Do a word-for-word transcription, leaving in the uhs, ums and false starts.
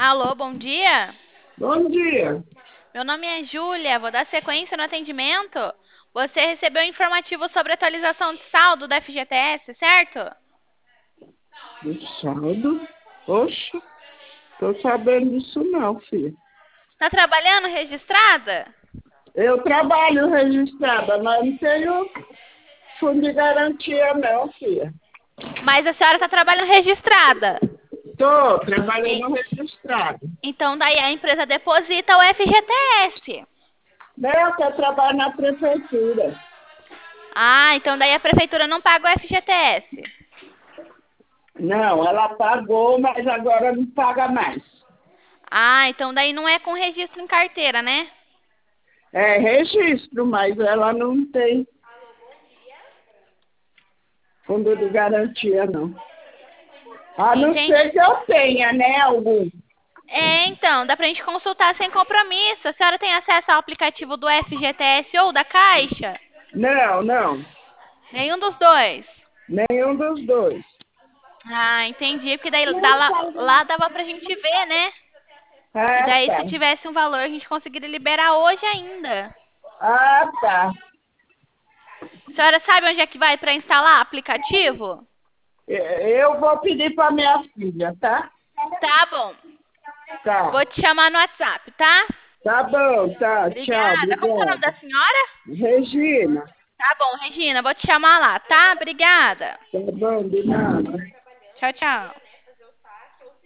Alô, bom dia. Bom dia. Meu nome é Júlia, vou dar sequência no atendimento. Você recebeu um informativo sobre atualização de saldo da F G T S, certo? Do saldo? Oxe, tô sabendo disso não, filha. Está trabalhando registrada? Eu trabalho registrada, mas não tenho fundo de garantia não, filha. Mas a senhora está trabalhando registrada. Tô E- trabalhando registrado. Então daí a empresa deposita o F G T S. Não, que eu trabalho na prefeitura. Ah, então daí a prefeitura não paga o F G T S. Não, ela pagou, mas agora não paga mais. Ah, então daí não é com registro em carteira, né? É registro, mas ela não tem fundo de garantia, não. A não Entendi. ser que eu tenha, né, algum. É, então, dá pra gente consultar sem compromisso. A senhora tem acesso ao aplicativo do F G T S ou da Caixa? Não, não. Nenhum dos dois. Nenhum dos dois. Ah, entendi. Porque daí dá lá, lá dava pra gente ver, né? E Ah, daí, tá. se tivesse um valor, a gente conseguiria liberar hoje ainda. Ah, tá. A senhora sabe onde é que vai pra instalar aplicativo? Eu vou pedir para minha filha, tá? Tá bom. Tá. Vou te chamar no WhatsApp, tá? Tá bom, tá. Tchau, Obrigada. Como que é o nome obrigada. da senhora? Regina. Tá bom, Regina. Vou te chamar lá, tá? Obrigada. Tá bom, de nada. Tchau, tchau.